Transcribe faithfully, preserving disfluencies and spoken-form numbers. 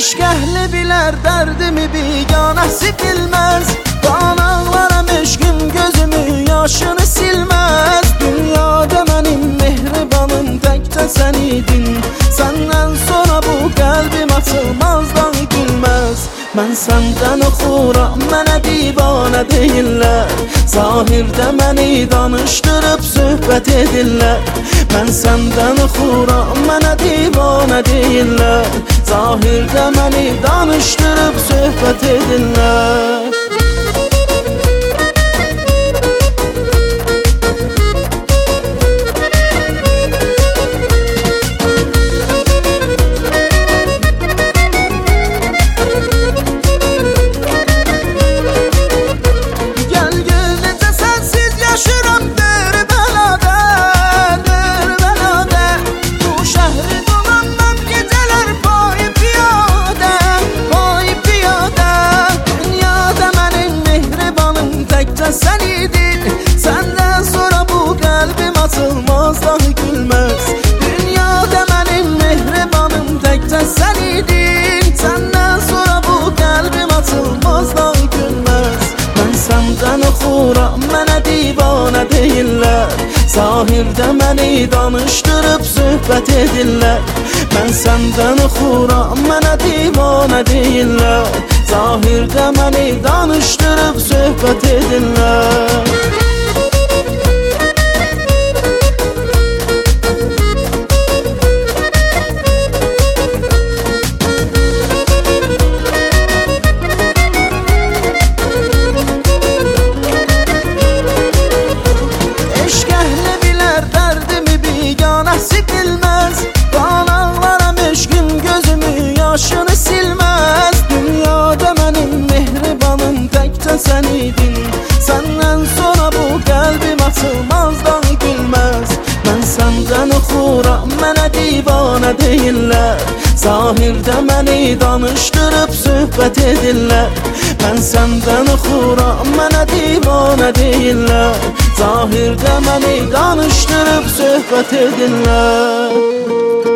Eşq əhli bilər dərdimi, biganəsi bilməz. Qanağlarım eşqim gözümü yaşını silməz. Dünyada mənim mehribanım təkcə sən idin. Səndən sonra bu qəlbim açılmazdan gülməz. Mən səndən oxuram, mənə divanə deyirlər. Zahirdə məni danışdırıb söhbət edirlər. Mən səndən oxuram, mənə divanə deyirlər. Zahirdə məni danışdırıb söhbət edirlər. Sen idin, senden sonra bu kalbim atılmaz dahi gülmez. Dünyada benim mehribanım tekçe sen idin. Senden sonra bu kalbim atılmaz dahi gülmez. Ben senden oxuram, mənə divanə deyirlər. Zahirdə məni danışdırıb söhbət edirlər. Mən səndən oxuram, mənə divanə deyirlər. Zahirdə məni danışdırıb söhbət edirlər. Eşq əhli bilər dərdimi, biganəsi bilməz. Qanağlarım eşqim gözümü yaşını silməz. Dünyada mənim mehribanım təkcə sən idin. Səndən sonra bu qəlbim açılmazdan gülməz. Mən səndən oxuram, mənə divanə deyirlər. Zahirdə məni danışdırıb söhbət edirlər. Mən səndən oxuram, mənə divanə deyirlər. Zahirdə məni danışdırıb söhbət edirlər.